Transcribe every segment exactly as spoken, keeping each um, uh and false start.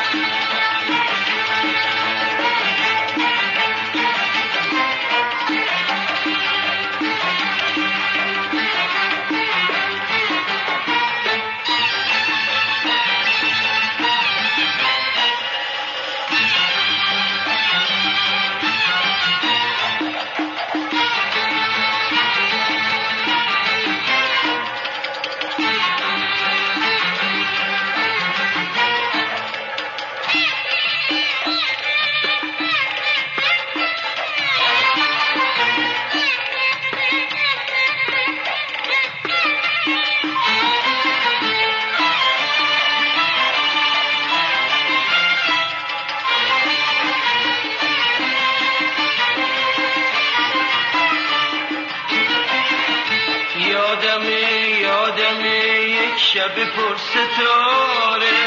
شب پر ستاره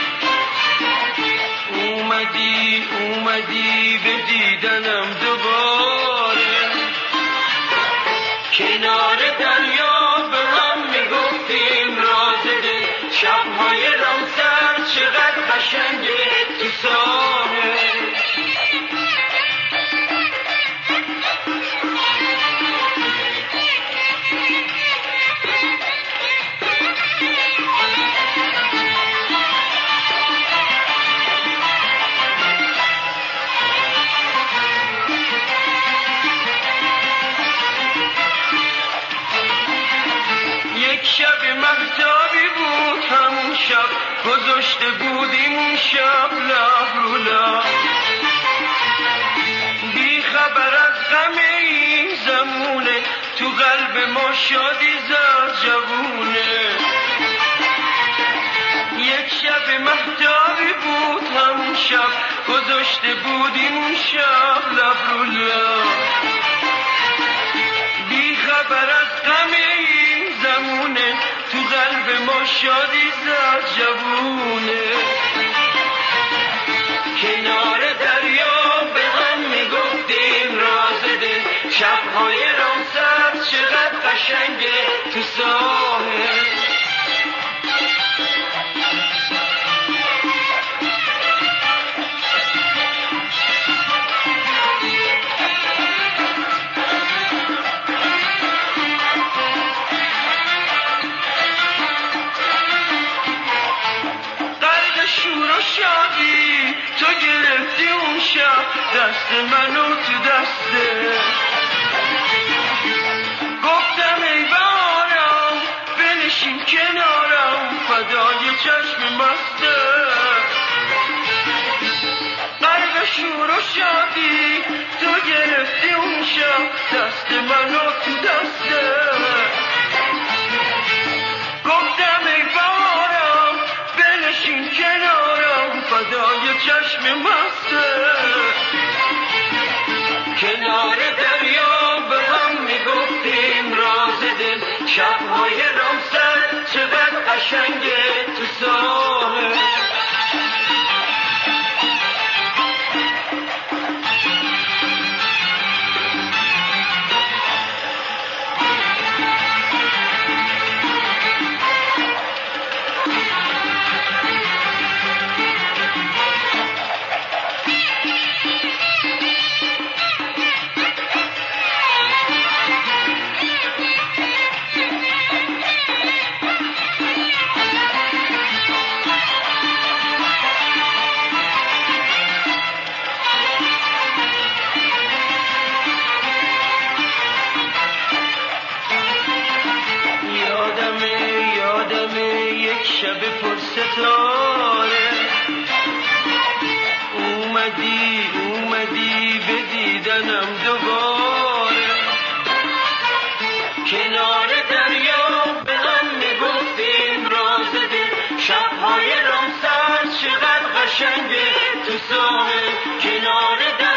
اومدی اومدی به دیدنم دوباره کنار دریا به هم میگفتیم راز دل شبهای رامسر چقدر قشنگه تو ساحل شب مهتابی بود همون شب گذاشته بودیم اون شب لب رو لب بی خبر از غم این زمونه تو قلب ما شادی زد جوونه یک شب مهتابی بود همون شب گذاشته بودیم اون شب لب رو لب بی خبر از غم این زمونه تو قلب ما شادی زد جوونه کنار دریا به هم میگفتیم راز دل شبهای رامسر چقدر قشنگه تو ساحل شادی تو گرفتی اون شب دست منو تو دسته گفتم ای بارم بنشین کنارم فدای چشم مسته قلب شور و شادی تو گرفتی اون شب دست منو تو دسته گفتم ای بارم بنشین کنارم فدای چشم مسته کنار دریا به هم میگفتیم راز دل شبهای رامسر چقدر قشنگه تو ساحل شب پر ستاره اومدی اومدی به دیدنم دوباره کنار دریا به هم میگفتیم راز دل شبهای رامسر چقدر قشنگه تو ساحل کنار دریا